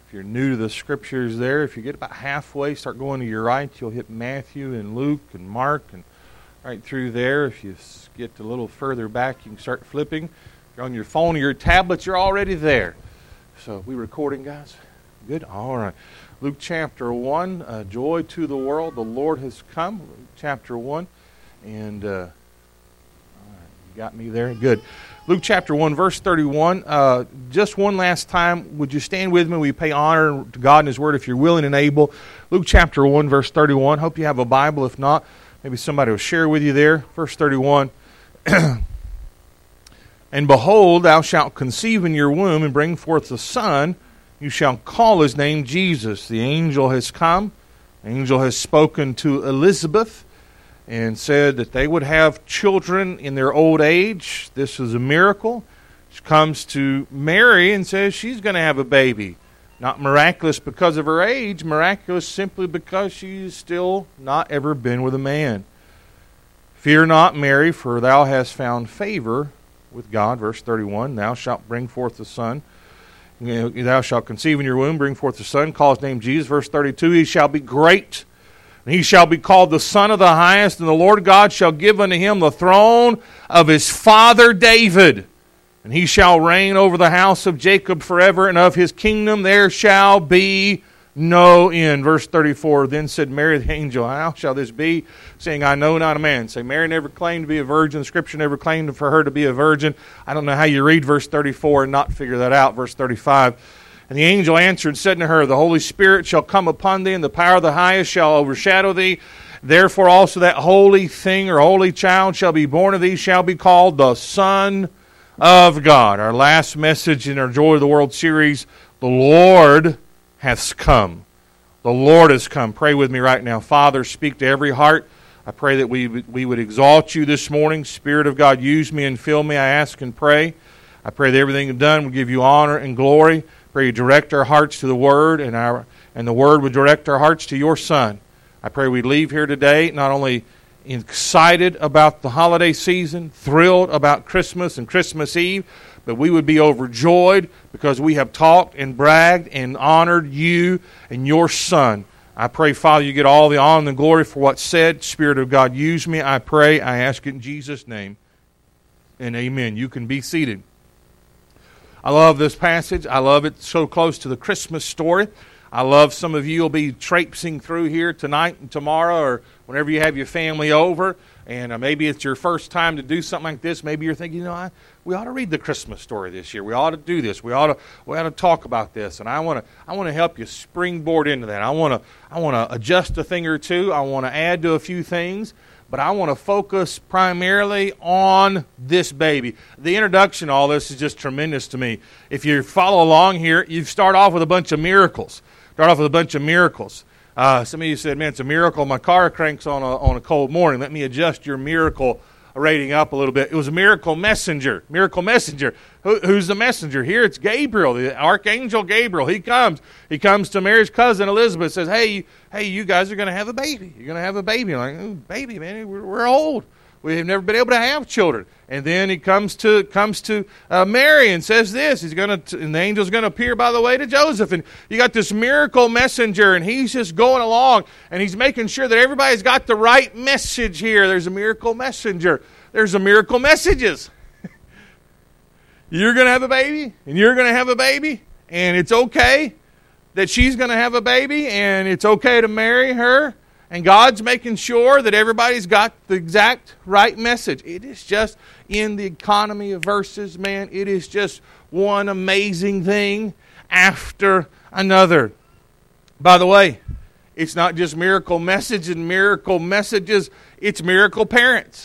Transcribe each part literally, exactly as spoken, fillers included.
If you're new to the scriptures there, if you get about halfway, start going to your right, you'll hit Matthew and Luke and Mark and right through there. If you get a little further back, you can start flipping. If you're on your phone or your tablets, you're already there. So, we recording, guys? Good? All right. Luke chapter one, uh, joy to the world, the Lord has come. Luke chapter one, and uh, all right, you got me there? Good. Luke chapter one, verse thirty-one. Uh, just one last time, would you stand with me? We pay honor to God and His Word if you're willing and able. Luke chapter one, verse thirty-one. Hope you have a Bible. If not, maybe somebody will share with you there. Verse thirty-one. And behold, thou shalt conceive in your womb and bring forth a son. You shall call his name Jesus. The angel has come. The angel has spoken to Elizabeth and said that they would have children in their old age. This is a miracle. She comes to Mary and says she's going to have a baby. Not miraculous because of her age, miraculous simply because she's still not ever been with a man. Fear not, Mary, for thou hast found favor with God. Verse thirty-one, thou shalt bring forth a son. Thou shalt conceive in your womb, bring forth a son, call his name Jesus. Verse thirty-two, he shall be great. And he shall be called the Son of the Highest, and the Lord God shall give unto him the throne of his father David. And he shall reign over the house of Jacob forever, and of his kingdom there shall be no end. Verse thirty-four, then said Mary the angel, how shall this be, saying, I know not a man. Say, Mary never claimed to be a virgin. The Scripture never claimed for her to be a virgin. I don't know how you read verse thirty-four and not figure that out. Verse thirty-five, and the angel answered and said to her, the Holy Spirit shall come upon thee, and the power of the highest shall overshadow thee. Therefore also that holy thing or holy child shall be born of thee, shall be called the Son of God. Our last message in our Joy of the World series, the Lord hath come. The Lord has come. Pray with me right now. Father, speak to every heart. I pray that we, we would exalt you this morning. Spirit of God, use me and fill me. I ask and pray. I pray that everything you've done will give you honor and glory. Pray you direct our hearts to the Word, and our and the Word would direct our hearts to your Son. I pray we leave here today not only excited about the holiday season, thrilled about Christmas and Christmas Eve, but we would be overjoyed because we have talked and bragged and honored you and your Son. I pray, Father, you get all the honor and glory for what's said. Spirit of God, use me. I pray. I ask it in Jesus' name. And amen. You can be seated. I love this passage. I love it so close to the Christmas story. I love some of you will be traipsing through here tonight and tomorrow or whenever you have your family over. And uh, maybe it's your first time to do something like this. Maybe you're thinking, you know, I, we ought to read the Christmas story this year. We ought to do this. We ought to we ought to talk about this. And I want to I want to help you springboard into that. I want to I want to adjust a thing or two. I want to add to a few things. But I want to focus primarily on this baby. The introduction to all this is just tremendous to me. If you follow along here, you start off with a bunch of miracles. Start off with a bunch of miracles. Uh, some of you said, man, it's a miracle my car cranks on a, on a cold morning. Let me adjust your miracle rating up a little bit. It was a miracle messenger. Miracle messenger. Who, who's the messenger? Here it's Gabriel, the archangel Gabriel. He comes. He comes to Mary's cousin Elizabeth, says, hey, hey, you guys are going to have a baby. You're going to have a baby. I'm like, oh, baby, man, we're, we're old. We have never been able to have children. And then he comes to comes to uh, Mary and says this. He's going to, and the angel's going to appear by the way to Joseph. And you got this miracle messenger, and he's just going along, and he's making sure that everybody's got the right message here. There's a miracle messenger. There's a miracle messages. You're going to have a baby, and you're going to have a baby, and it's okay that she's going to have a baby, and it's okay to marry her. And God's making sure that everybody's got the exact right message. It is just in the economy of verses, man. It is just one amazing thing after another. By the way, it's not just miracle message and miracle messages. It's miracle parents.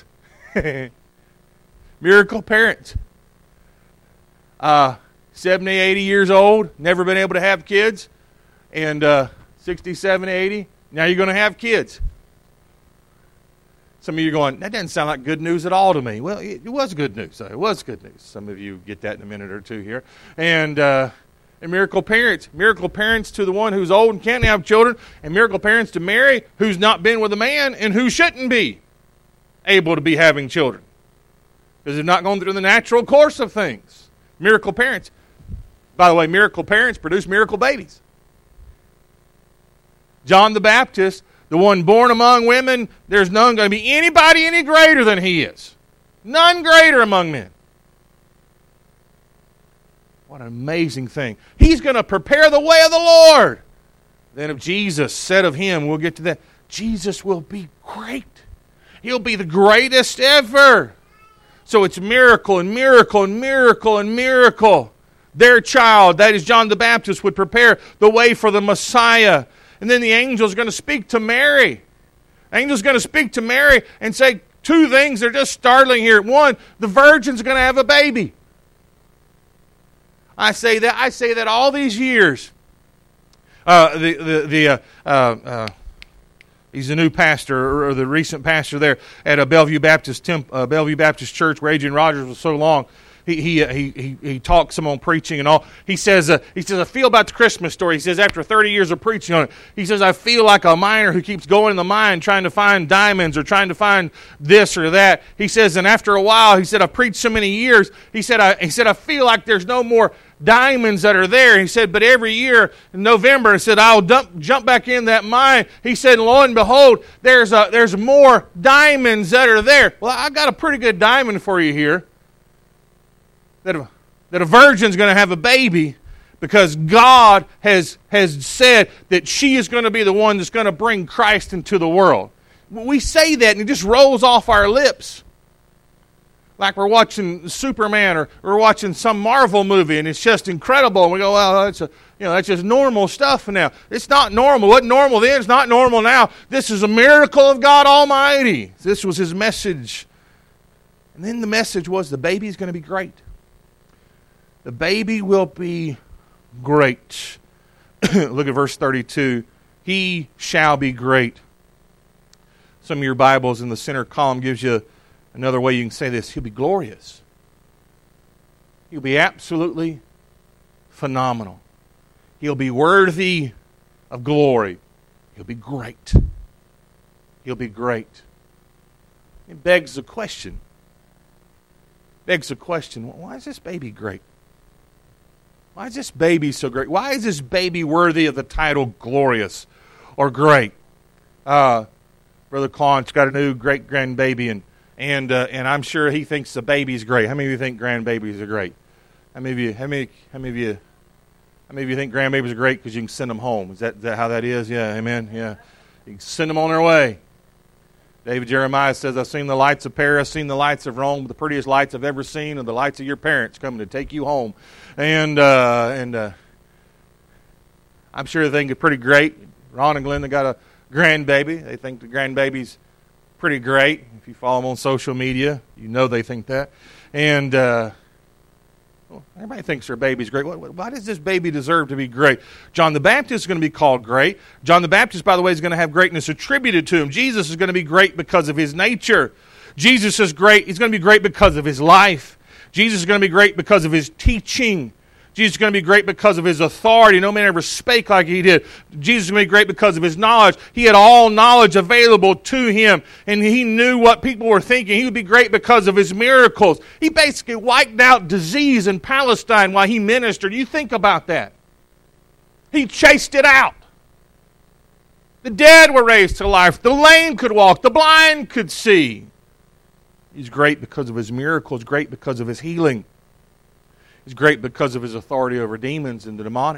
Miracle parents. Uh, seventy, eighty years old, never been able to have kids. And uh, sixty-seven, eighty. Now you're going to have kids. Some of you are going, that doesn't sound like good news at all to me. Well, it, it was good news. It was good news. Some of you get that in a minute or two here. And, uh, and miracle parents. Miracle parents to the one who's old and can't have children. And miracle parents to Mary, who's not been with a man and who shouldn't be able to be having children. Because they've not gone through the natural course of things. Miracle parents. By the way, miracle parents produce miracle babies. John the Baptist, the one born among women, there's none going to be anybody any greater than he is. None greater among men. What an amazing thing. He's going to prepare the way of the Lord. Then if Jesus said of him, we'll get to that, Jesus will be great. He'll be the greatest ever. So it's miracle and miracle and miracle and miracle. Their child, that is John the Baptist, would prepare the way for the Messiah. And then the angel is going to speak to Mary. The angel's going to speak to Mary and say two things that are just startling here. One, the virgin's going to have a baby. I say that I say that all these years. Uh, the the the uh, uh, uh, he's the new pastor, or the recent pastor there at a Bellevue Baptist Temp, uh, Bellevue Baptist Church, where Adrian Rogers was so long. He he uh, he he he talks some on preaching and all. He says uh, he says I feel about the Christmas story. He says after thirty years of preaching on it, he says I feel like a miner who keeps going in the mine trying to find diamonds or trying to find this or that. He says, and after a while, he said I've preached so many years. He said I he said I feel like there's no more diamonds that are there. He said, but every year in November, he said, I'll dump, jump back in that mine. He said, lo and behold, there's a, there's more diamonds that are there. Well, I got a pretty good diamond for you here. That a, that a virgin's going to have a baby because God has, has said that she is going to be the one that's going to bring Christ into the world. We say that and it just rolls off our lips. Like we're watching Superman or we're watching some Marvel movie and it's just incredible. And we go, well, that's a, you know, that's just normal stuff now. It's not normal. It wasn't normal then. It's not normal now. This is a miracle of God Almighty. This was his message. And then the message was the baby's going to be great. The baby will be great. Look at verse thirty-two. He shall be great. Some of your Bibles in the center column gives you another way you can say this. He'll be glorious. He'll be absolutely phenomenal. He'll be worthy of glory. He'll be great. He'll be great. It begs the question. Begs the question, why is this baby great? Why is this baby so great? Why is this baby worthy of the title glorious or great? Uh, Brother Claude's got a new great-grandbaby, and And uh, and I'm sure he thinks the baby's great. How many of you think grandbabies are great? How many of you? How many? How many of you? How many of you think grandbabies are great because you can send them home? Is that, is that how that is? Yeah, amen. Yeah, you can send them on their way. David Jeremiah says, "I've seen the lights of Paris, seen the lights of Rome, but the prettiest lights I've ever seen are the lights of your parents coming to take you home." And uh, and uh, I'm sure they think it's pretty great. Ron and Glenda got a grandbaby. They think the grandbaby's pretty great. If you follow them on social media, you know they think that. And uh, well, everybody thinks their baby's great. Why, why does this baby deserve to be great? John the Baptist is going to be called great. John the Baptist, by the way, is going to have greatness attributed to him. Jesus is going to be great because of his nature. Jesus is great. He's going to be great because of his life. Jesus is going to be great because of his teaching. Jesus is going to be great because of his authority. No man ever spake like he did. Jesus is going to be great because of his knowledge. He had all knowledge available to him, and he knew what people were thinking. He would be great because of his miracles. He basically wiped out disease in Palestine while he ministered. You think about that. He chased it out. The dead were raised to life. The lame could walk. The blind could see. He's great because of his miracles, great because of his healing. He's great because of his authority over demons and the demonic.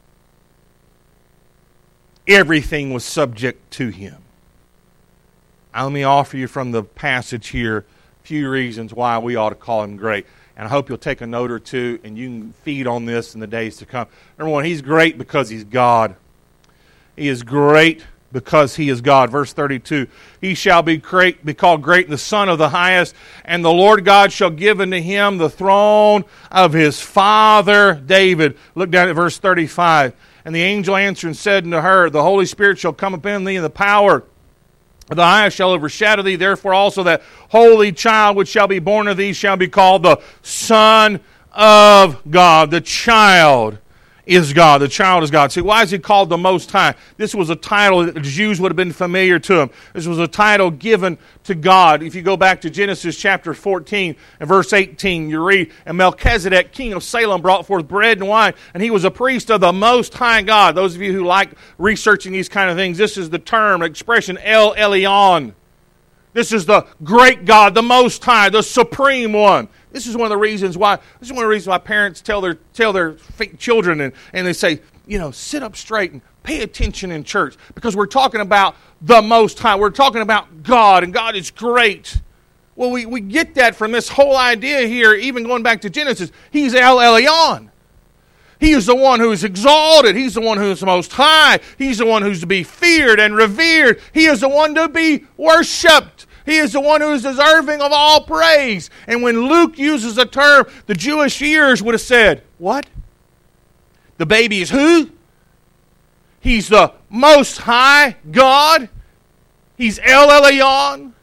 Everything was subject to him. Now, let me offer you from the passage here a few reasons why we ought to call him great. And I hope you'll take a note or two and you can feed on this in the days to come. Number one, he's great because he's God. He is great because he is God. Verse thirty-two, he shall be great, be called great, and the Son of the Highest, and the Lord God shall give unto him the throne of his father David. Look down at verse thirty-five. And the angel answered and said unto her, the Holy Spirit shall come upon thee, and the power of the Highest shall overshadow thee. Therefore also that holy child which shall be born of thee shall be called the Son of God. The child is God. The child is God. See, why is he called the Most High? This was a title that the Jews would have been familiar to him. This was a title given to God. If you go back to Genesis chapter fourteen and verse eighteen, you read, and Melchizedek, king of Salem, brought forth bread and wine, and he was a priest of the Most High God. Those of you who like researching these kind of things, this is the term, expression, El Elyon. This is the great God, the Most High, the Supreme One. This is one of the reasons why. This is one of the reasons why parents tell their tell their children and, and they say, you know, sit up straight and pay attention in church, because we're talking about the Most High. We're talking about God, and God is great. Well, we, we get that from this whole idea here, even going back to Genesis. He's El Elyon. He is the one who is exalted. He's the one who is the Most High. He's the one who's to be feared and revered. He is the one to be worshipped. He is the one who is deserving of all praise. And when Luke uses the term, the Jewish ears would have said, what? The baby is who? He's the Most High God. He's El Elyon.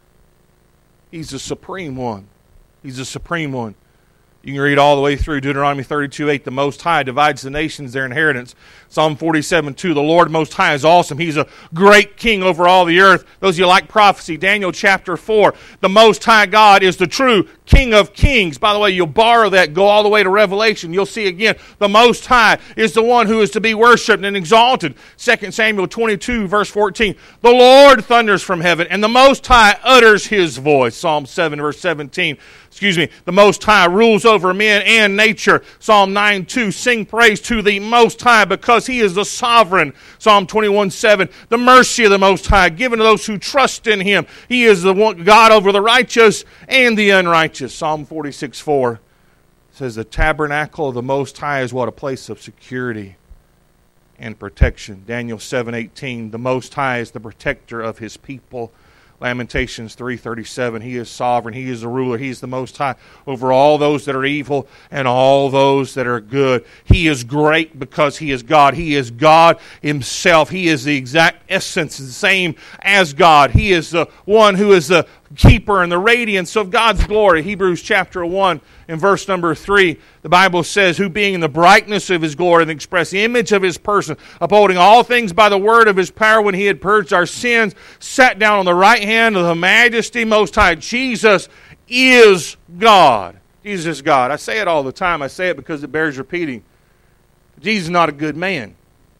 He's the Supreme One. He's the Supreme One. You can read all the way through Deuteronomy thirty-two eight. The Most High divides the nations their inheritance. Psalm forty-seven two. The Lord Most High is awesome. He's a great king over all the earth. Those of you like prophecy, Daniel chapter four. The Most High God is the true King of kings. By the way, you'll borrow that, go all the way to Revelation. You'll see again, the Most High is the one who is to be worshipped and exalted. Second Samuel twenty-two verse fourteen. The Lord thunders from heaven, and the Most High utters his voice. Psalm seven verse seventeen. Excuse me. The Most High rules over men and nature. Psalm nine two. Sing praise to the Most High, because he is the sovereign. Psalm twenty-one seven. The mercy of the Most High given to those who trust in him. He is the one, God over the righteous and the unrighteous. Psalm forty-six four says the tabernacle of the Most High is what? A place of security and protection. Daniel seven eighteen. The Most High is the protector of his people. Lamentations three thirty-seven. He is sovereign. He is the ruler. He is the Most High over all those that are evil and all those that are good. He is great because he is God. He is God himself. He is the exact essence, the same as God. He is the one who is the keeper and the radiance of God's glory. Hebrews chapter one and verse number three, the Bible says, who being in the brightness of his glory and the express image of his person, upholding all things by the word of his power, when he had purged our sins, sat down on the right hand of the majesty most high. Jesus is God. Jesus is God. I say it all the time. I say it because it bears repeating. Jesus is not a good man.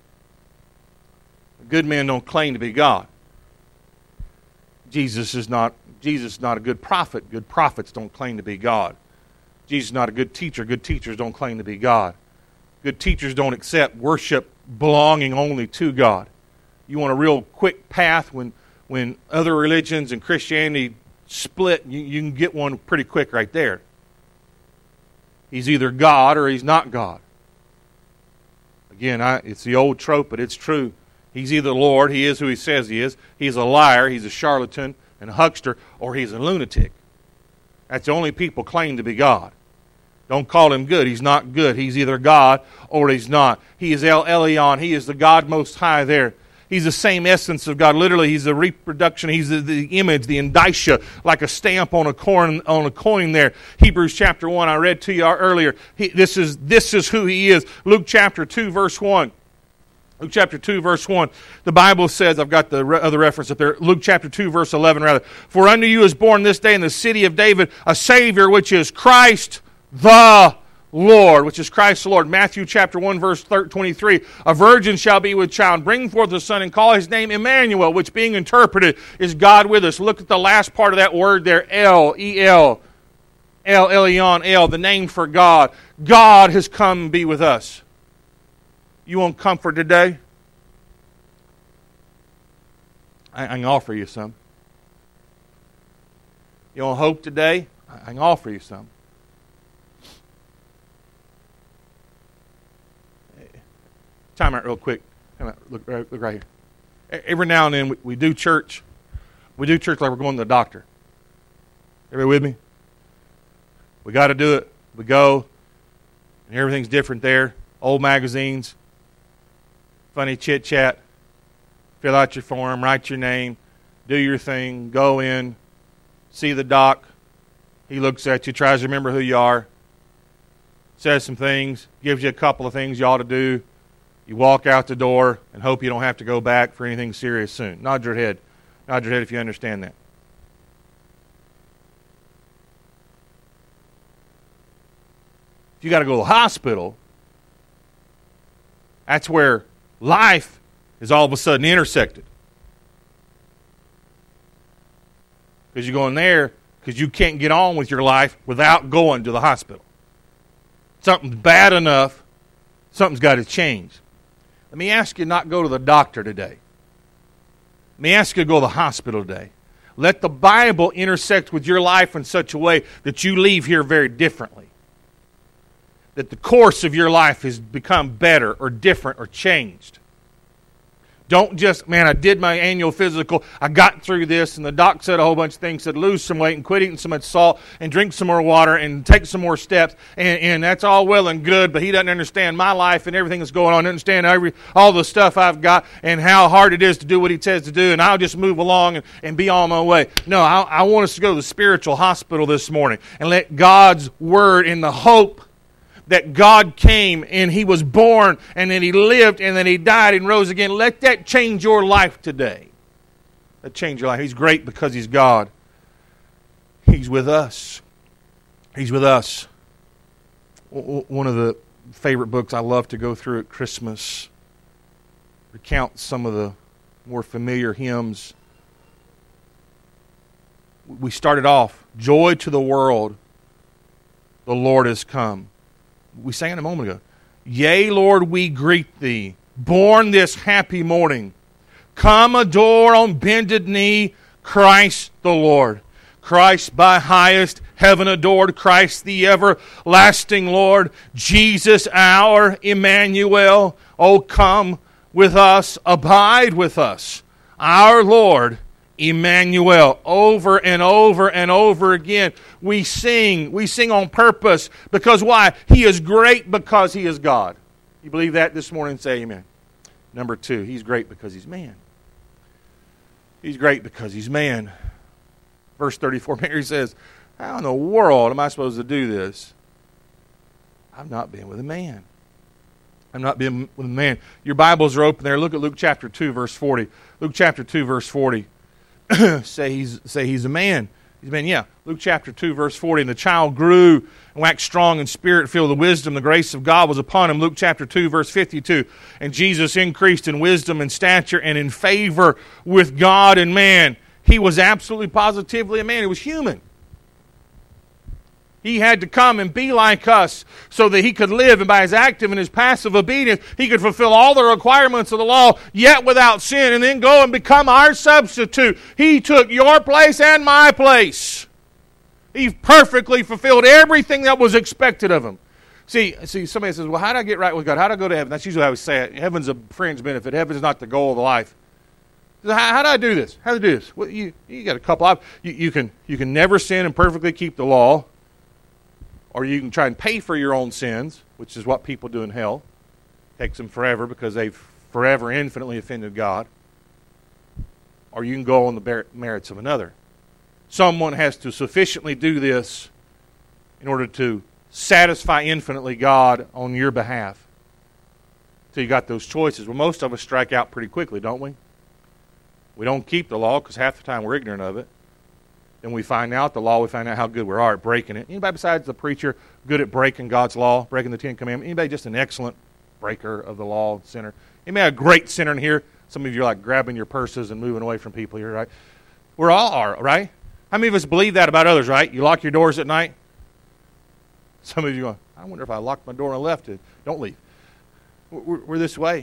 Good men don't claim to be God. Jesus is not Jesus is not a good prophet. Good prophets don't claim to be God. Jesus is not a good teacher. Good teachers don't claim to be God. Good teachers don't accept worship belonging only to God. You want a real quick path when when other religions and Christianity split, you, you can get one pretty quick right there. He's either God or he's not God. Again, I, it's the old trope, but it's true. He's either Lord, he is who he says he is. He's a liar, he's a charlatan and a huckster, or he's a lunatic. That's the only people claim to be God. Don't call him good. He's not good. He's either God or he's not. He is El Elyon. He is the God Most High there. He's the same essence of God. Literally, he's the reproduction. He's the, the image, the indicia, like a stamp on a coin. On a coin there. Hebrews chapter one. I read to you earlier. He, this is this is who he is. Luke chapter two, verse one. Luke chapter two, verse one, the Bible says, I've got the re- other reference up there, Luke chapter two, verse eleven, rather. For unto you is born this day in the city of David a Savior, which is Christ the Lord, which is Christ the Lord. Matthew chapter one, verse twenty-three, a virgin shall be with child, bring forth a son, and call his name Emmanuel, which being interpreted is God with us. Look at the last part of that word there, El, E L, El Elyon, El, the name for God. God has come to be with us. You want comfort today? I, I can offer you some. You want hope today? I, I can offer you some. Time out real quick. Time out. Look, look right here. Every now and then we, we do church. We do church like we're going to the doctor. Everybody with me? We got to do it. We go, and everything's different there. Old magazines. Funny chit-chat, fill out your form, write your name, do your thing, go in, see the doc. He looks at you, tries to remember who you are. says some things, gives you a couple of things you ought to do. You walk out the door and hope you don't have to go back for anything serious soon. Nod your head. Nod your head if you understand that. If you got to go to the hospital, that's where life is all of a sudden intersected. Because you're going there because you can't get on with your life without going to the hospital. Something's bad enough, something's got to change. Let me ask you not go to the doctor today. Let me ask you to go to the hospital today. Let the Bible intersect with your life in such a way that you leave here very differently. That the course of your life has become better or different or changed. Don't just, man, I did my annual physical, I got through this, and the doc said a whole bunch of things, said lose some weight and quit eating so much salt and drink some more water and take some more steps, and, and that's all well and good, but he doesn't understand my life and everything that's going on, doesn't understand every, all the stuff I've got and how hard it is to do what he says to do, and I'll just move along and, and be on my way. No, I, I want us to go to the spiritual hospital this morning and let God's Word in the hope that God came and He was born and then He lived and then He died and rose again. Let that change your life today. Let change your life. He's great because He's God. He's with us. He's with us. One of the favorite books I love to go through at Christmas recounts some of the more familiar hymns. We started off, joy to the world, the Lord has come. We sang it a moment ago. Yea, Lord, we greet Thee, born this happy morning. Come adore on bended knee, Christ the Lord. Christ by highest heaven adored, Christ the everlasting Lord. Jesus our Emmanuel. Oh, come with us, abide with us. Our Lord Emmanuel. Over and over and over again we sing. We sing on purpose. Because why? He is great because He is God. You believe that this morning? Say amen. Number two, He's great because He's man. He's great because He's man. Verse thirty-four, Mary says, how in the world am I supposed to do this? I've not been with a man. I've not been with a man. Your Bibles are open there. Look at Luke chapter two, verse forty. Luke chapter two, verse forty. say he's say he's a man. He's a man, yeah. Luke chapter two, verse forty. And the child grew and waxed strong in spirit, filled with wisdom. The grace of God was upon him. Luke chapter two, verse fifty-two. And Jesus increased in wisdom and stature and in favor with God and man. He was absolutely positively a man. He was human. He had to come and be like us so that He could live, and by His active and His passive obedience, He could fulfill all the requirements of the law, yet without sin, and then go and become our substitute. He took your place and my place. He perfectly fulfilled everything that was expected of Him. See, see, somebody says, well, how do I get right with God? How do I go to heaven? That's usually how I would say it. Heaven's a fringe benefit. Heaven's not the goal of the life. How, how do I do this? How do I do this? Well, you, you got a couple of you, you can you can never sin and perfectly keep the law. Or you can try and pay for your own sins, which is what people do in hell. It takes them forever because they've forever infinitely offended God. Or you can go on the merits of another. Someone has to sufficiently do this in order to satisfy infinitely God on your behalf. So you got those choices. Well, most of us strike out pretty quickly, don't we? We don't keep the law because half the time we're ignorant of it. Then we find out the law, we find out how good we are at breaking it. Anybody besides the preacher good at breaking God's law, breaking the Ten Commandments? Anybody just an excellent breaker of the law, sinner? Anybody a great sinner in here? Some of you are like grabbing your purses and moving away from people here, right? We all are, right? How many of us believe that about others, right? You lock your doors at night? Some of you are going, I wonder if I locked my door and left it. Don't leave. We're, we're this way.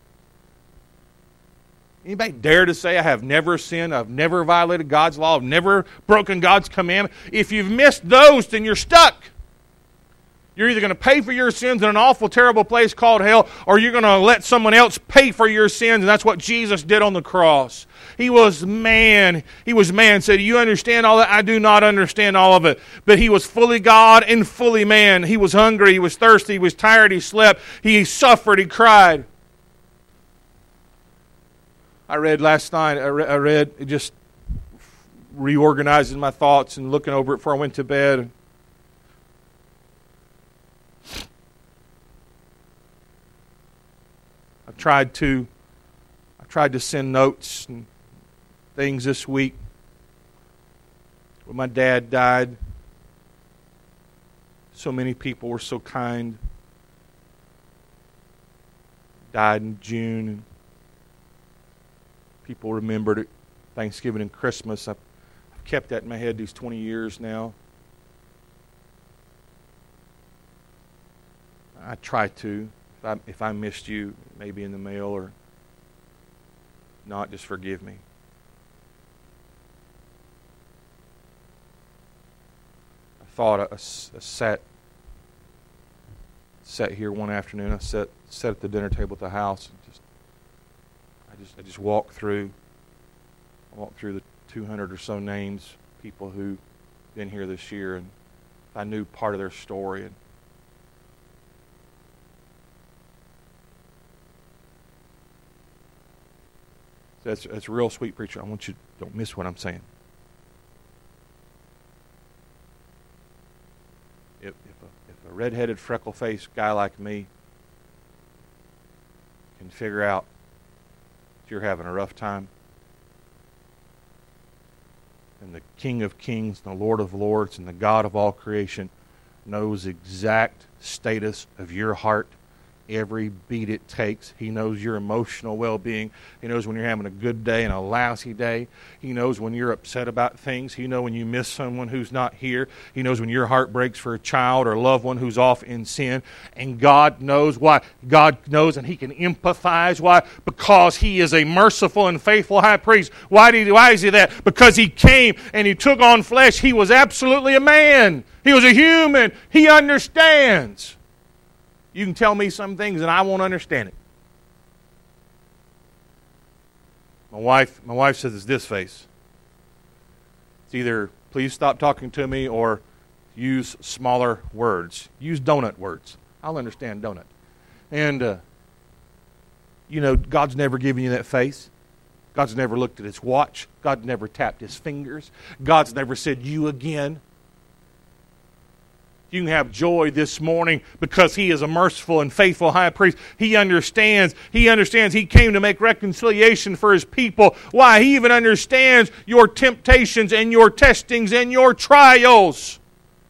Anybody dare to say, I have never sinned, I've never violated God's law, I've never broken God's commandment? If you've missed those, then you're stuck. You're either going to pay for your sins in an awful, terrible place called hell, or you're going to let someone else pay for your sins, and that's what Jesus did on the cross. He was man. He was man. Said, you understand all that? I do not understand all of it. But He was fully God and fully man. He was hungry, He was thirsty, He was tired, He slept, He suffered, He cried. I read last night, I read, I read it just reorganizing my thoughts and looking over it before I went to bed. I tried to I tried to send notes and things this week. When my dad died, so many people were so kind. Died in June, and people remembered it. Thanksgiving and Christmas. I've, I've kept that in my head these twenty years now. I try to. If I, if I missed you, maybe in the mail or not, just forgive me. I thought I, I sat sat here one afternoon. I sat sat at the dinner table at the house and just I just I just walked through I walked through the two hundred or so names, people who've been here this year, and I knew part of their story. And That's, that's a real sweet, preacher. I want you to don't miss what I'm saying. If, if, a, if a red-headed, freckle-faced guy like me can figure out that you're having a rough time, and the King of Kings, and the Lord of Lords, and the God of all creation knows the exact status of your heart, every beat it takes. He knows your emotional well-being. He knows when you're having a good day and a lousy day. He knows when you're upset about things. He knows when you miss someone who's not here. He knows when your heart breaks for a child or a loved one who's off in sin. And God knows why. God knows, and He can empathize. Why? Because He is a merciful and faithful high priest. Why did he, why is He that? Because He came and He took on flesh. He was absolutely a man. He was a human. He understands. You can tell me some things and I won't understand it. My wife, my wife says it's this face. It's either please stop talking to me or use smaller words. Use donut words. I'll understand donut. And, uh, you know, God's never given you that face. God's never looked at His watch. God's never tapped His fingers. God's never said, you again. You can have joy this morning because He is a merciful and faithful high priest. He understands. He understands He came to make reconciliation for His people. Why? He even understands your temptations and your testings and your trials.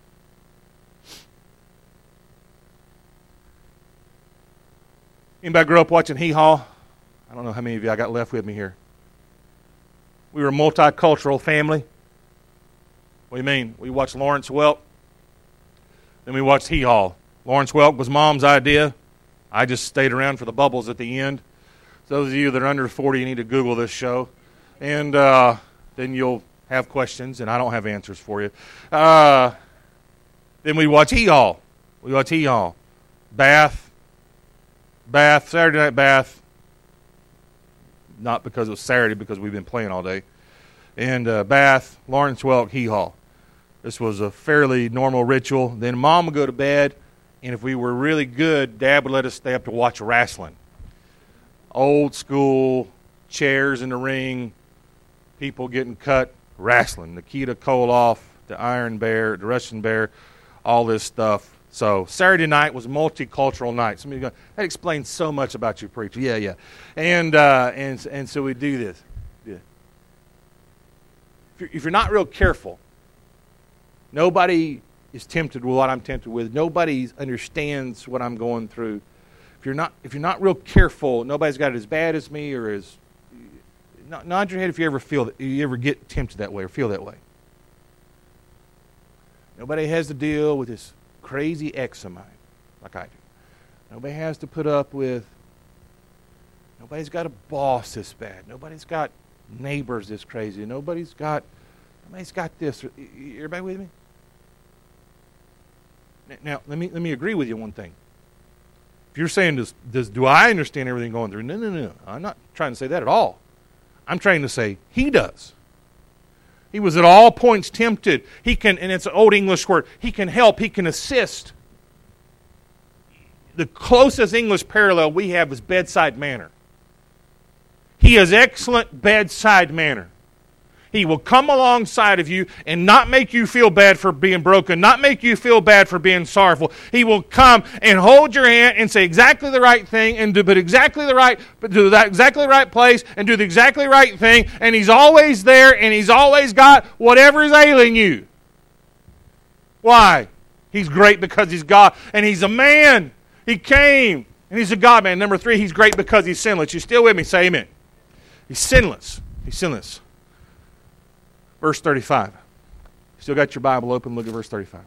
Anybody grew up watching Hee Haw? I don't know how many of you I got left with me here. We were a multicultural family. What do you mean? We watched Lawrence Welk. Then we watched Hee Haw. Lawrence Welk was Mom's idea. I just stayed around for the bubbles at the end. So those of you that are under forty, you need to Google this show. And uh, then you'll have questions, and I don't have answers for you. Uh, then we watch Hee Haw. We watch Hee Haw. Bath. Bath. Saturday Night Bath. Not because it was Saturday, because we've been playing all day. And uh, Bath, Lawrence Welk, Hee Haw. This was a fairly normal ritual. Then Mom would go to bed, and if we were really good, Dad would let us stay up to watch wrestling. Old school, chairs in the ring, people getting cut, wrestling. Nikita Koloff, the Iron Bear, the Russian Bear, all this stuff. So Saturday night was a multicultural night. Somebody go, that explains so much about you, preacher. Yeah, yeah. And uh, and and so we do this. Yeah. If you're, if you're not real careful, nobody is tempted with what I'm tempted with. Nobody understands what I'm going through. If you're not, if you're not real careful, nobody's got it as bad as me or as. Nod your head if you ever feel that you ever get tempted that way or feel that way. Nobody has to deal with this crazy ex of mine like I do. Nobody has to put up with. Nobody's got a boss this bad. Nobody's got neighbors this crazy. Nobody's got. Nobody's got this. Everybody with me? Now, let me let me agree with you on one thing. If you're saying, does, does do I understand everything going through? No, no, no. I'm not trying to say that at all. I'm trying to say He does. He was at all points tempted. He can, and it's an old English word, He can help, He can assist. The closest English parallel we have is bedside manner. He has excellent bedside manner. He will come alongside of you and not make you feel bad for being broken, not make you feel bad for being sorrowful. He will come and hold your hand and say exactly the right thing and do but exactly the right, but do that exactly the right place and do the exactly right thing. And He's always there, and He's always got whatever is ailing you. Why? He's great because He's God, and He's a man. He came, and He's a God man. Number three, He's great because He's sinless. You still with me? Say amen. He's sinless. He's sinless. Verse thirty-five. Still got your Bible open? Look at verse thirty-five.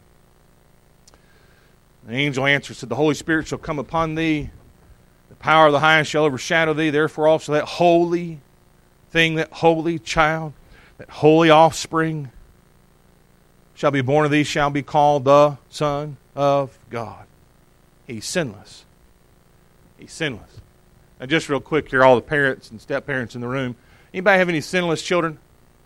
The angel answered, said, the Holy Spirit shall come upon thee. The power of the highest shall overshadow thee. Therefore also that holy thing, that holy child, that holy offspring shall be born of thee, shall be called the Son of God. He's sinless. He's sinless. Now just real quick here, all the parents and step-parents in the room. Anybody have any sinless children?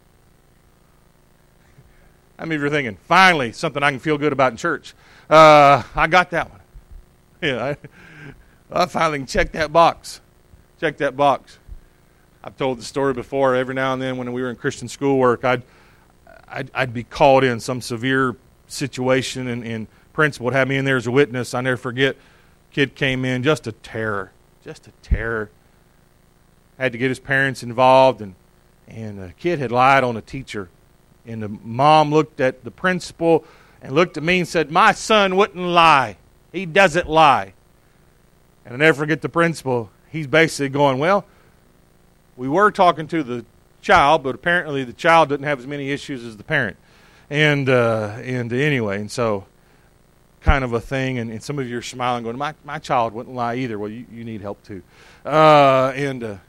How many of you are thinking, finally, something I can feel good about in church? Uh, I got that one. Yeah, I, I finally can check that box. Check that box. I've told the story before. Every now and then when we were in Christian schoolwork, I'd, I'd, I'd be called in some severe situation, and, and principal would have me in there as a witness. I never forget, kid came in, just a terror. Just a terror. Had to get his parents involved, and, and the kid had lied on a teacher. And the mom looked at the principal and looked at me and said, my son wouldn't lie. He doesn't lie. And I never forget the principal. He's basically going, well, we were talking to the child, but apparently the child didn't have as many issues as the parent. And uh, and anyway, and so kind of a thing. And, and some of you are smiling going, my, my child wouldn't lie either. Well, you, you need help too. Uh, and... Uh,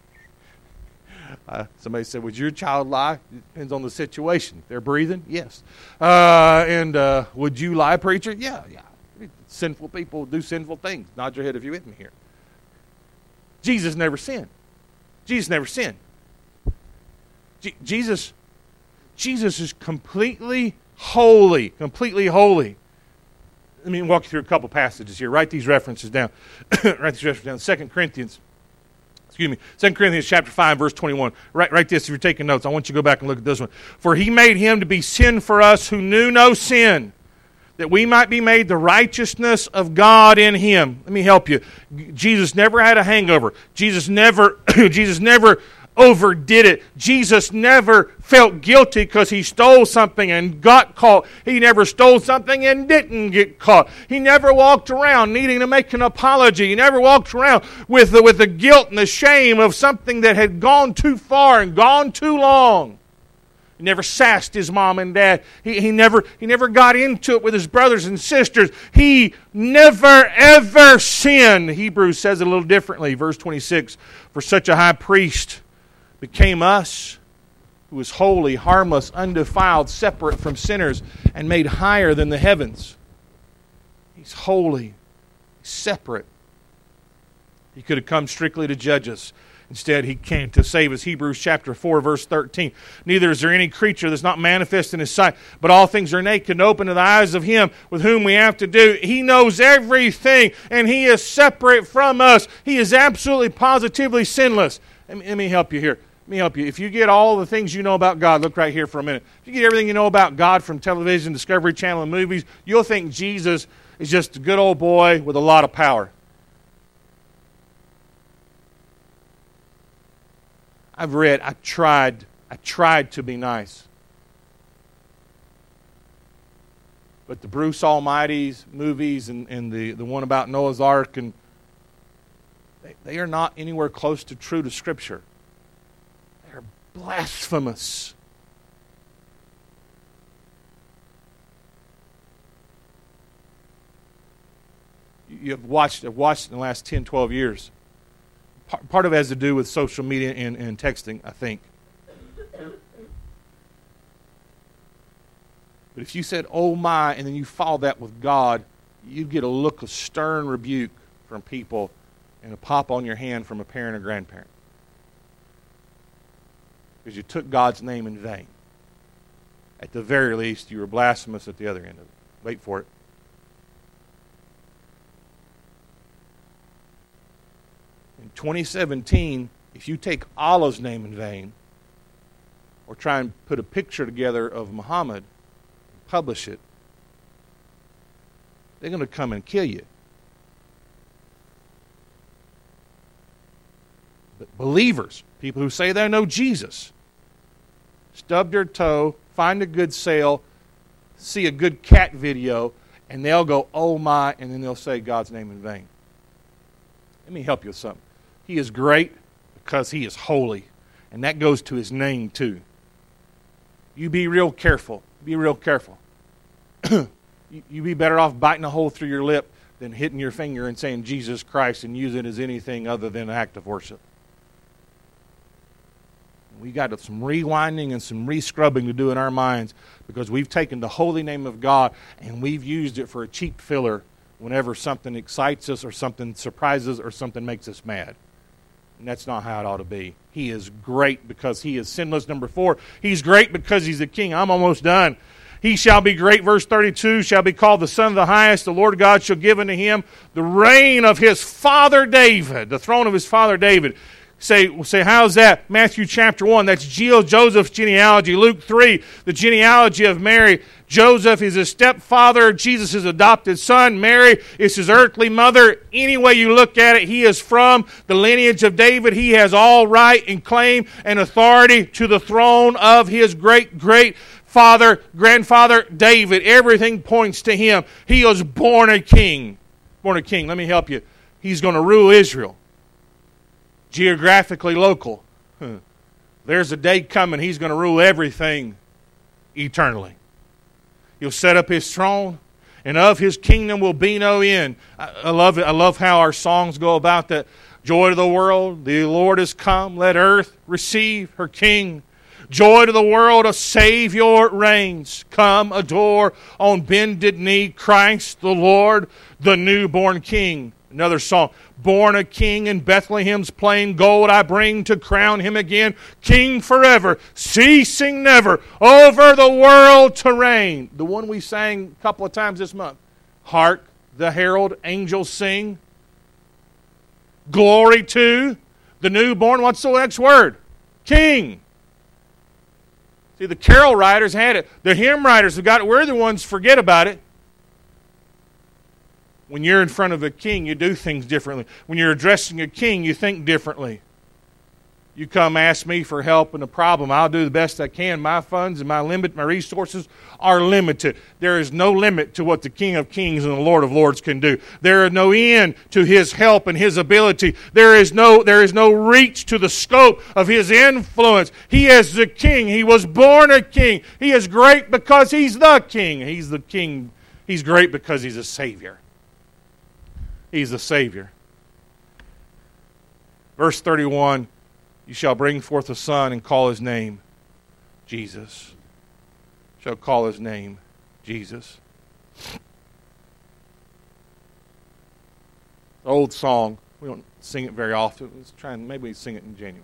Uh, somebody said, would your child lie? It depends on the situation. They're breathing? Yes. Uh, and uh, would you lie, preacher? Yeah, yeah. Sinful people do sinful things. Nod your head if you're with me here. Jesus never sinned. Jesus never sinned. Je- Jesus, Jesus is completely holy. Completely holy. Let me walk you through a couple passages here. Write these references down. Write these references down. Second Corinthians. Excuse me, Second Corinthians chapter five, verse twenty-one. Write, write this if you're taking notes. I want you to go back and look at this one. For He made Him to be sin for us who knew no sin, that we might be made the righteousness of God in Him. Let me help you. Jesus never had a hangover. Jesus never, Jesus never overdid it. Jesus never felt guilty because He stole something and got caught. He never stole something and didn't get caught. He never walked around needing to make an apology. He never walked around with the, with the guilt and the shame of something that had gone too far and gone too long. He never sassed his mom and dad. He, he never he never got into it with his brothers and sisters. He never, ever sinned. Hebrews says it a little differently. Verse twenty-six, for such a high priest became us, who is holy, harmless, undefiled, separate from sinners, and made higher than the heavens. He's holy, separate. He could have come strictly to judge us. Instead, He came to save us. Hebrews chapter four, verse thirteen. Neither is there any creature that's not manifest in His sight, but all things are naked and open to the eyes of Him with whom we have to do. He knows everything, and He is separate from us. He is absolutely, positively sinless. Let me, let me help you here. Let me help you. If you get all the things you know about God, look right here for a minute. If you get everything you know about God from television, Discovery Channel, and movies, you'll think Jesus is just a good old boy with a lot of power. I've read, I tried, I tried to be nice. But the Bruce Almighty's movies and, and the, the one about Noah's Ark, and they, they are not anywhere close to true to Scripture. They're blasphemous. You have watched, I've watched in the last ten, twelve years. Part of it has to do with social media and, and texting, I think. But if you said, oh my, and then you follow that with God, you'd get a look of stern rebuke from people and a pop on your hand from a parent or grandparent. Because you took God's name in vain. At the very least, you were blasphemous at the other end of it. Wait for it. In twenty seventeen, if you take Allah's name in vain, or try and put a picture together of Muhammad, publish it, they're going to come and kill you. But believers, people who say they know Jesus, stub their toe, find a good sale, see a good cat video, and they'll go, oh my, and then they'll say God's name in vain. Let me help you with something. He is great because He is holy, and that goes to His name too. You be real careful. Be real careful. you, you be better off biting a hole through your lip than hitting your finger and saying Jesus Christ and using it as anything other than an act of worship. We got some rewinding and some re-scrubbing to do in our minds because we've taken the holy name of God and we've used it for a cheap filler whenever something excites us or something surprises or something makes us mad. And that's not how it ought to be. He is great because He is sinless. Number four, He's great because He's the King. I'm almost done. He shall be great, verse thirty-two, shall be called the Son of the Highest. The Lord God shall give unto Him the reign of His father David, the throne of His father David. Say, say, how's that? Matthew chapter one, that's Joseph's genealogy. Luke three, the genealogy of Mary. Joseph is his stepfather. Jesus is his adopted son. Mary is his earthly mother. Any way you look at it, he is from the lineage of David. He has all right and claim and authority to the throne of his great, great father, grandfather David. Everything points to him. He was born a king. Born a king. Let me help you. He's going to rule Israel. Geographically local. Huh. There's a day coming He's going to rule everything eternally. He'll set up His throne, and of His kingdom will be no end. I, I love it. I love how our songs go about that. Joy to the world, the Lord is come. Let earth receive her King. Joy to the world, a Savior reigns. Come adore on bended knee Christ the Lord, the newborn King. Another song. Born a king in Bethlehem's plain, gold I bring to crown Him again. King forever, ceasing never, over the world to reign. The one we sang a couple of times this month. Hark, the herald angels sing. Glory to the newborn. What's the next word? King. See, the carol writers had it. The hymn writers have got it. We're the ones who forget about it. When you're in front of a king, you do things differently. When you're addressing a king, you think differently. You come ask me for help in a problem, I'll do the best I can. My funds and my limit, my resources are limited. There is no limit to what the King of Kings and the Lord of Lords can do. There is no end to His help and His ability. There is no, there is no reach to the scope of His influence. He is the King. He was born a king. He is great because He's the King. He's the King. He's great because He's a Savior. He's the Savior. Verse thirty-one, you shall bring forth a son and call his name Jesus. Shall call his name Jesus. Old song. We don't sing it very often. Let's try and maybe sing it in January.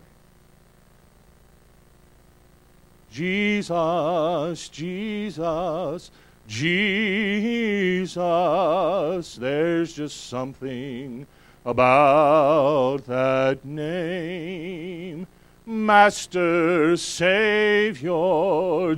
Jesus, Jesus, Jesus, there's just something about that name. Master, Savior,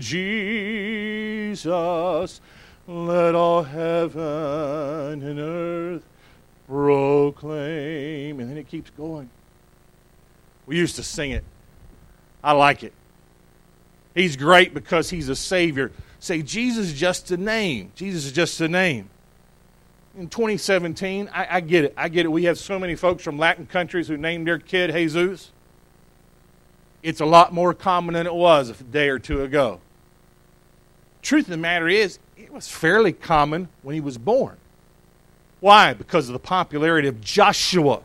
Jesus, let all heaven and earth proclaim. And then it keeps going. We used to sing it. I like it. He's great because He's a Savior. Say, Jesus is just a name. Jesus is just a name. In twenty seventeen, I, I get it. I get it. We have so many folks from Latin countries who named their kid Jesus. It's a lot more common than it was a day or two ago. Truth of the matter is, it was fairly common when he was born. Why? Because of the popularity of Joshua.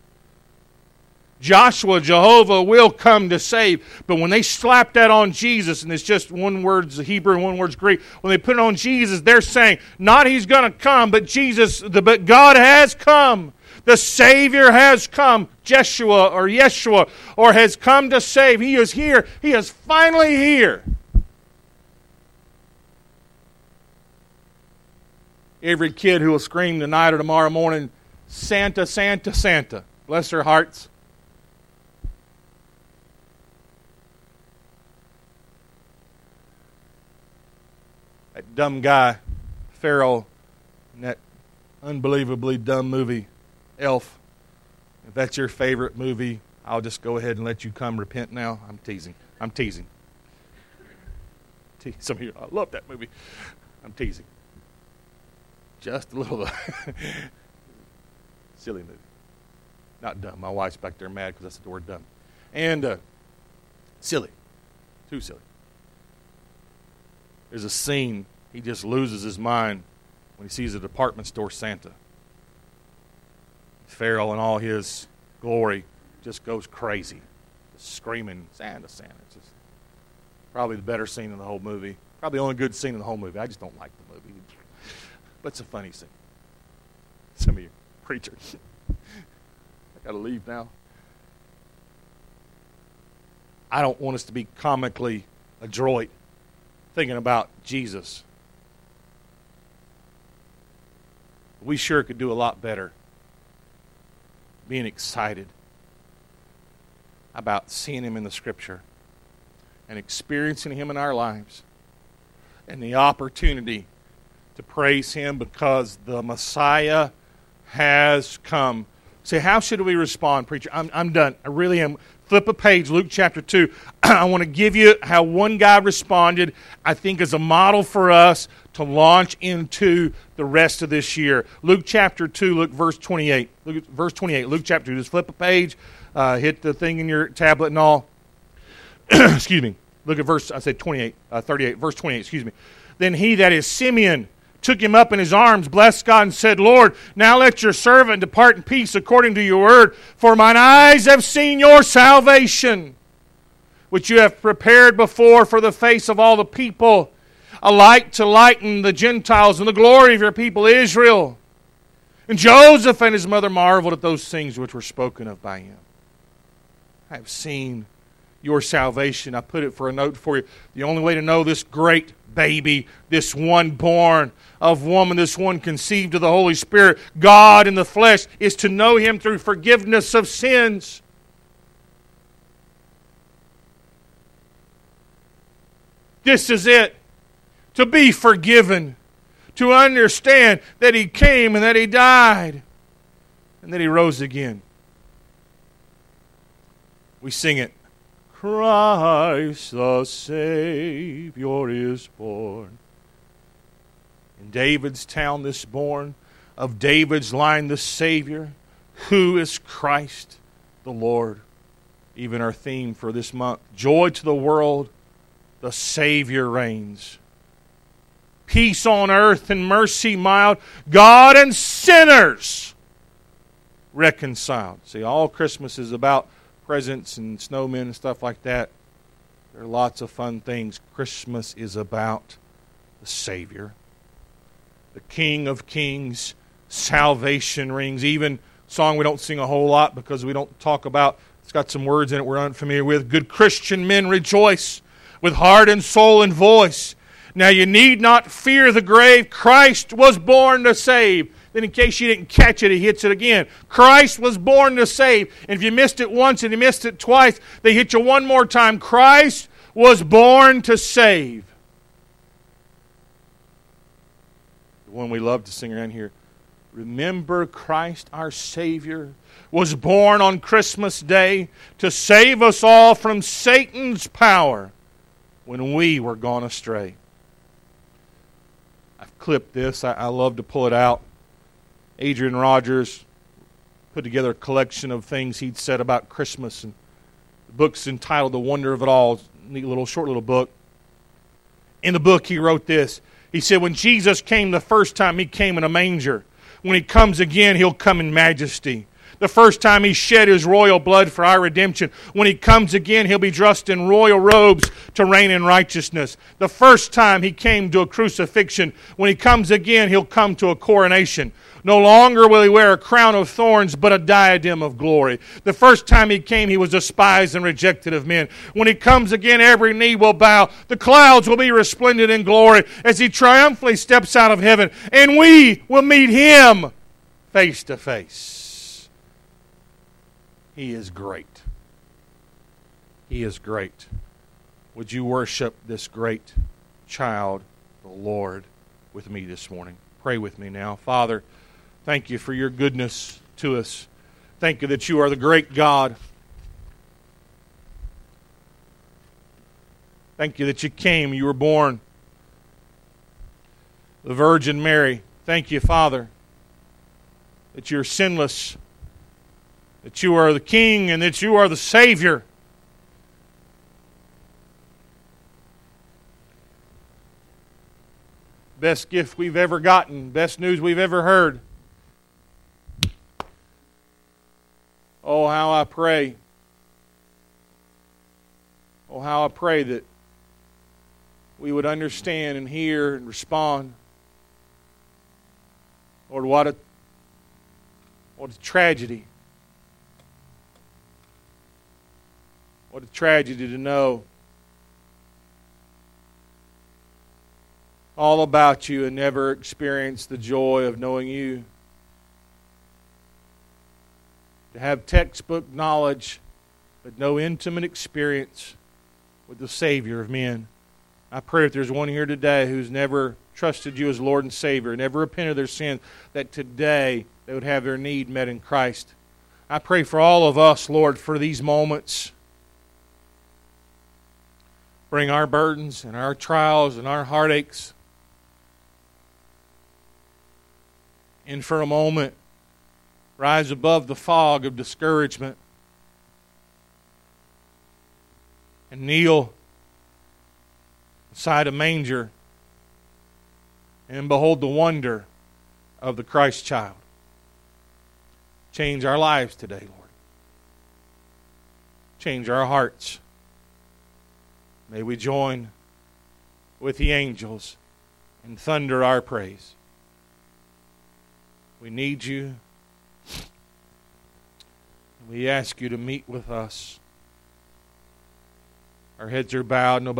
Joshua, Jehovah will come to save. But when they slap that on Jesus, and it's just one word's Hebrew and one word's Greek, when they put it on Jesus, they're saying, not He's going to come, but Jesus, the, but God has come. The Savior has come. Jeshua or Yeshua, or has come to save. He is here. He is finally here. Every kid who will scream tonight or tomorrow morning, Santa, Santa, Santa. Bless their hearts. That dumb guy, Pharaoh, in that unbelievably dumb movie, Elf. If that's your favorite movie, I'll just go ahead and let you come repent now. I'm teasing. I'm teasing. Te- Some of you, I love that movie. I'm teasing. Just a little silly movie. Not dumb. My wife's back there mad because I said the word dumb. And uh, silly. Too silly. There's a scene, he just loses his mind when he sees a department store Santa. Pharaoh in all his glory just goes crazy. Just screaming, Santa, Santa. It's just probably the better scene in the whole movie. Probably the only good scene in the whole movie. I just don't like the movie. But it's a funny scene. Some of you preachers. I got to leave now. I don't want us to be comically adroit thinking about Jesus. We sure could do a lot better being excited about seeing Him in the Scripture and experiencing Him in our lives and the opportunity to praise Him because the Messiah has come. Say, how should we respond, preacher? I'm, I'm done. I really am. Flip a page, Luke chapter two. I want to give you how one guy responded, I think, as a model for us to launch into the rest of this year. Luke chapter two, look verse twenty-eight. Look at verse twenty-eight. Luke chapter two. Just flip a page, uh, hit the thing in your tablet and all. Excuse me. Look at verse, I said twenty-eight, uh, thirty-eight, verse twenty-eight, excuse me. Then he, that is Simeon, took him up in his arms, blessed God, and said, Lord, now let your servant depart in peace according to your word, for mine eyes have seen your salvation, which you have prepared before for the face of all the people, a light to lighten the Gentiles and the glory of your people Israel. And Joseph and his mother marveled at those things which were spoken of by him. I have seen your salvation. I put it for a note for you. The only way to know this great baby, this one born of woman, this one conceived of the Holy Spirit, God in the flesh, is to know Him through forgiveness of sins. This is it. To be forgiven. To understand that He came and that He died and that He rose again. We sing it. Christ the Savior is born. In David's town this born, of David's line the Savior, who is Christ the Lord. Even our theme for this month, joy to the world, the Savior reigns. Peace on earth and mercy mild, God and sinners reconciled. See, all Christmas is about presents and snowmen and stuff like that. There are lots of fun things. Christmas is about the Savior, the King of Kings. Salvation rings. Even a song we don't sing a whole lot because we don't talk about. It's got some words in it we're unfamiliar with. Good Christian men rejoice with heart and soul and voice. Now you need not fear the grave. Christ was born to save. Then in case you didn't catch it, he hits it again. Christ was born to save. And if you missed it once and you missed it twice, they hit you one more time. Christ was born to save. The one we love to sing around here. Remember Christ our Savior was born on Christmas Day to save us all from Satan's power when we were gone astray. I've clipped this. I, I love to pull it out. Adrian Rogers put together a collection of things he'd said about Christmas. And the book's entitled The Wonder of It All. It's a neat little, short little book. In the book, he wrote this. He said, when Jesus came the first time, He came in a manger. When He comes again, He'll come in majesty. The first time He shed His royal blood for our redemption. When He comes again, He'll be dressed in royal robes to reign in righteousness. The first time He came to a crucifixion. When He comes again, He'll come to a coronation. No longer will He wear a crown of thorns, but a diadem of glory. The first time He came, He was despised and rejected of men. When He comes again, every knee will bow. The clouds will be resplendent in glory as He triumphantly steps out of heaven. And we will meet Him face to face. He is great. He is great. Would you worship this great child, the the Lord with me this morning. Pray with me now. Father, thank you for your goodness to us. Thank you that you are the great God. Thank you that you came, you were born. The Virgin Mary. Thank you, Father, that you're sinless, that you are the King, and that you are the Savior. Best gift we've ever gotten, best news we've ever heard. Oh, how I pray. Oh, how I pray that we would understand and hear and respond. Lord, what a, what a tragedy. What a tragedy to know all about you and never experience the joy of knowing you. To have textbook knowledge, but no intimate experience with the Savior of men. I pray if there's one here today who's never trusted you as Lord and Savior, never repented of their sins, that today they would have their need met in Christ. I pray for all of us, Lord, for these moments. Bring our burdens and our trials and our heartaches. And for a moment, rise above the fog of discouragement and kneel beside a manger and behold the wonder of the Christ child. Change our lives today, Lord. Change our hearts. May we join with the angels and thunder our praise. We need you. We ask you to meet with us. Our heads are bowed. Nobody